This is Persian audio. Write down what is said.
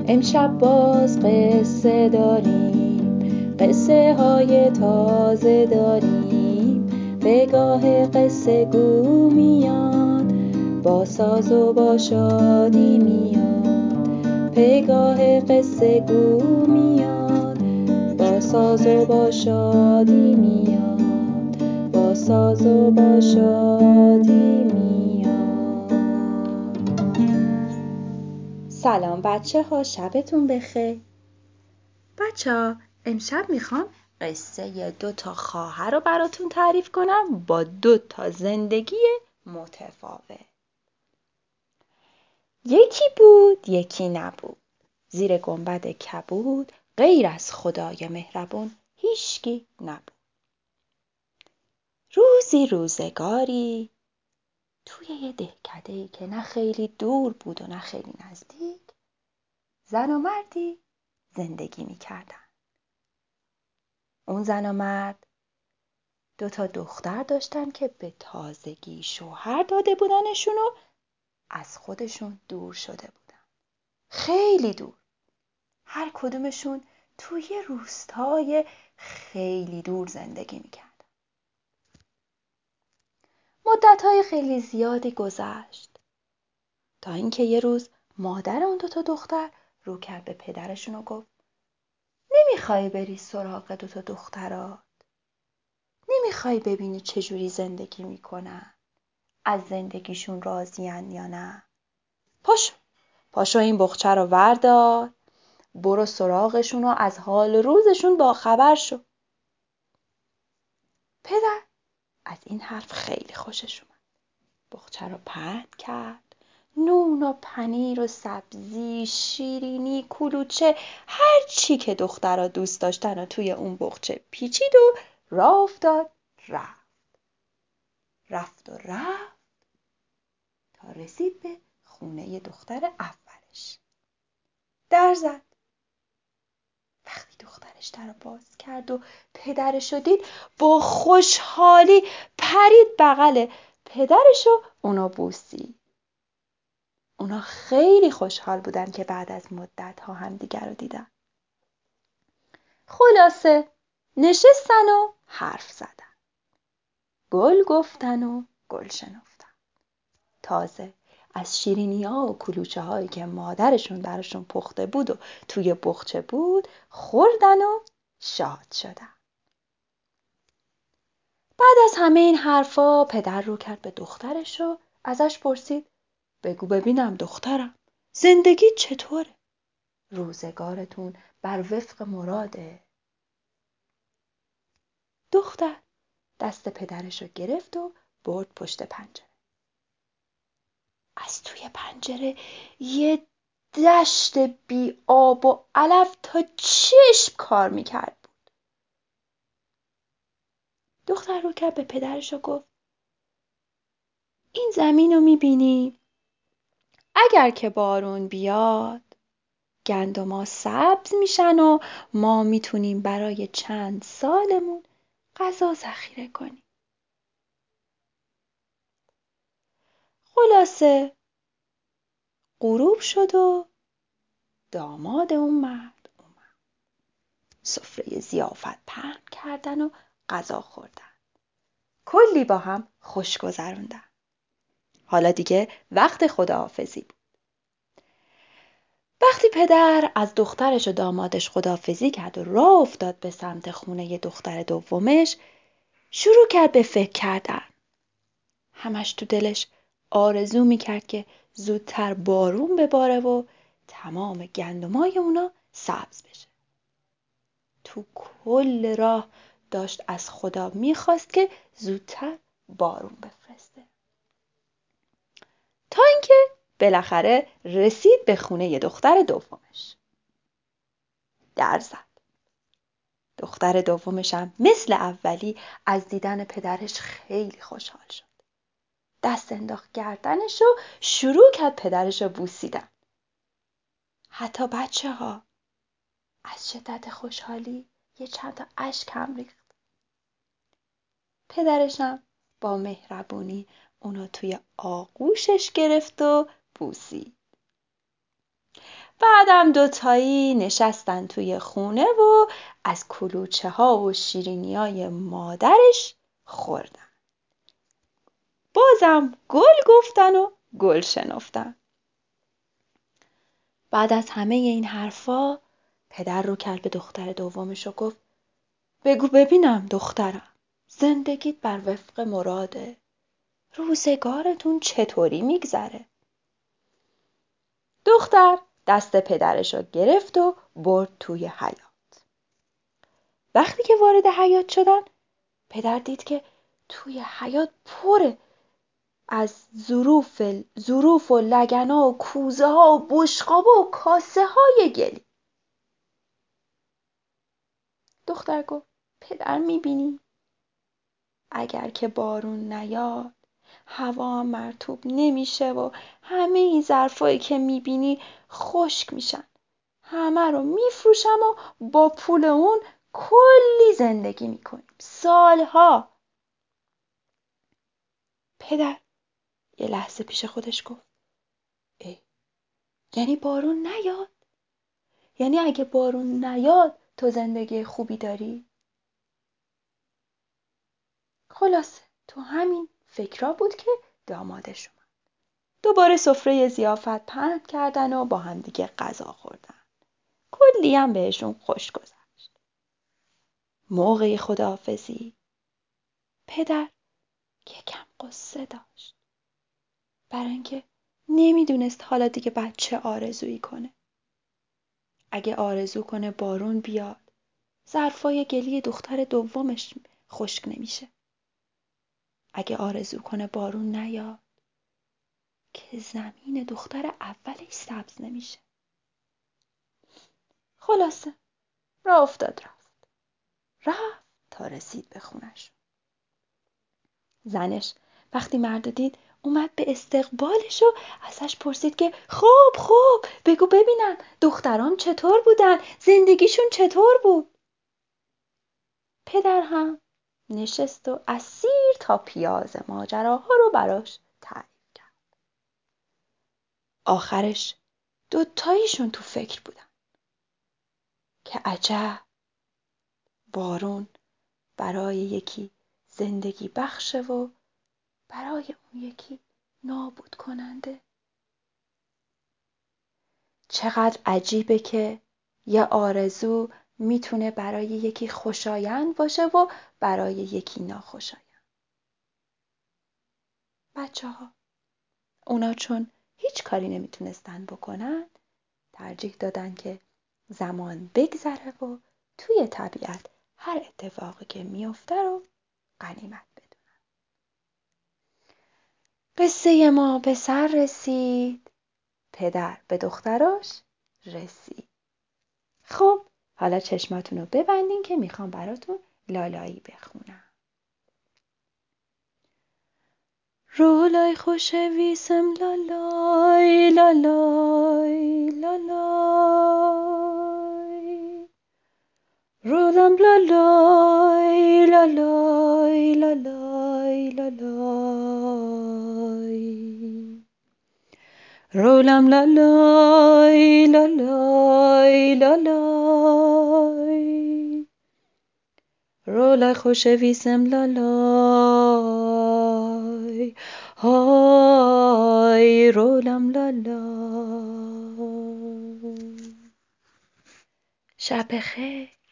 امشب باز قصه داریم، قصه های تازه داریم. پگاه قصه گو میاد، با ساز و با شادی میاد. پگاه قصه گو میاد، با ساز و با شادی میاد. با ساز و با شادی میاد. سلام بچه ها، شبتون بخیر. بچه ها، امشب میخوام قصه 2 خواهر رو براتون تعریف کنم با 2 زندگی متفاوت. یکی بود یکی نبود، زیر گنبد کبود، غیر از خدای مهربون هیچکی نبود. روزی روزگاری توی یه دهکده‌ای که نه خیلی دور بود و نه خیلی نزدیک، زن و مردی زندگی میکردن. اون زن و مرد 2 دختر داشتن که به تازگی شوهر داده بودنشون و از خودشون دور شده بودن. خیلی دور. هر کدومشون توی روستای خیلی دور زندگی میکردن. مدتهای خیلی زیادی گذشت تا اینکه یه روز مادر اون 2 دختر رو کرد به پدرشون و گفت نمیخوای بری سراغ 2 دخترات؟ نمیخوای ببینی چجوری زندگی میکنن؟ از زندگیشون راضین یا نه؟ پاشو این بخچه رو وردار، برو سراغشون و از حال روزشون با خبر شو. پدر از این حرف خیلی خوشش اومد. بخچه رو پهن کرد، نون و پنیر و سبزی، شیرینی، کلوچه، هر چی که دخترها دوست داشتن و توی اون بخچه پیچید و راه افتاد. رفت تا رسید به خونه دختر اولش. در زد. وقتی دخترش در رو باز کرد و پدرش رو دید، با خوشحالی پرید بغل پدرش و اونا بوسید. اونا خیلی خوشحال بودن که بعد از مدت ها همدیگر رو دیدن. خلاصه نشستن و حرف زدن. گل گفتن و گل شنفتن. تازه از شیرینی‌ها و کلوچه هایی که مادرشون براشون پخته بود و توی بخچه بود خوردن و شاد شدن. بعد از همه این حرفا پدر رو کرد به دخترش و ازش پرسید بگو ببینم دخترم، زندگی چطوره؟ روزگارتون بر وفق مراده؟ دختر دست پدرش رو گرفت و برد پشت پنجره. از توی پنجره یه دشت بی آب و علف تا چشم کار میکرد بود. دختر رو کرد به پدرش و گفت این زمین رو میبینی؟ اگر که بارون بیاد گندما سبز میشن و ما میتونیم برای چند سالمون غذا ذخیره کنیم. خلاصه غروب شد و داماد اون مرد اومد. سفره ضیافت پهن کردن و غذا خوردن. کلی با هم خوش گذروندن. حالا دیگه وقت خداحافظی بود. وقتی پدر از دخترش و دامادش خداحافظی کرد و راه افتاد به سمت خونه دختر دومش، شروع کرد به فکر کردن. همش تو دلش آرزو میکرد که زودتر بارون بباره و تمام گندمای اونا سبز بشه. تو کل راه داشت از خدا میخواست که زودتر بارون بفرسته. تا اینکه بالاخره رسید به خونه دختر دومش. در زد. دختر دومش هم مثل اولی از دیدن پدرش خیلی خوشحال شد. دست انداخت گردنش و شروع کرد پدرش رو بوسیدن. حتی بچه ها از شدت خوشحالی یه چند تا اشک هم ریخت. پدرش هم با مهربونی اونو توی آغوشش گرفت و بوسید. بعدم دوتایی نشستن توی خونه و از کلوچه ها و شیرینی های مادرش خوردن. بازم گل گفتن و گل شنفتن. بعد از همه این حرفا پدر رو کرد به دختر دومش و گفت بگو ببینم دخترم، زندگیت بر وفق مراده؟ روزگارتون چطوری میگذره؟ دختر دست پدرش رو گرفت و برد توی حیاط. وقتی که وارد حیاط شدن، پدر دید که توی حیاط پره از ظروف و لگنا و کوزه ها و بشقاب و کاسه های گلی. دختر گفت پدر میبینی؟ اگر که بارون نیاد هوا هم مرطوب نمیشه و همه این ظرفایی که میبینی خشک میشن. همه رو میفروشم و با پول اون کلی زندگی میکنیم سالها. پدر یه لحظه پیش خودش گفت یعنی بارون نیاد؟ یعنی اگه بارون نیاد تو زندگی خوبی داری؟ خلاصه تو همین فکرها بود که دامادش اومد. دوباره سفره ضیافت پهن کردن و با هم دیگه غذا خوردن. کلی هم بهشون خوش گذشت. موقع خداحافظی پدر یکم قصه داشت، برای اینکه نمیدونست حالا دیگه بعد چه آرزویی کنه. اگه آرزو کنه بارون بیاد، ظرفای گلی دختر دومش خشک نمیشه. اگه آرزو کنه بارون نیاد، که زمین دختر اولش سبز نمیشه. خلاصه راه افتاد رفت تا رسید به خونش. زنش وقتی مرد دید اومد به استقبالش و ازش پرسید که خب بگو ببینم دخترام چطور بودن؟ زندگیشون چطور بود؟ پدر هم نشست و از سیر تا پیاز ماجراها رو براش تعریف کرد. آخرش دوتاییشون تو فکر بودن که عجب، بارون برای یکی زندگی بخشه و برای اون یکی نابود کننده. چقدر عجیبه که یه آرزو میتونه برای یکی خوشایند باشه و برای یکی ناخوشایند. بچه‌ها اونا چون هیچ کاری نمیتونستن بکنن، ترجیح دادن که زمان بگذره و توی طبیعت هر اتفاقی که میفته رو غنیمت بدونن. قصه ما به سر رسید، پدر به دختراش رسید. خب حالا چشماتون رو ببندین که میخوام براتون لالایی بخونم. رولای خوشویسم لالای لالای لالای، رولم لالای لالای لالای لالای، رولم لالای لالای لالای، رولای خوشویسم لالای، های رولم لالای. شب بخیر.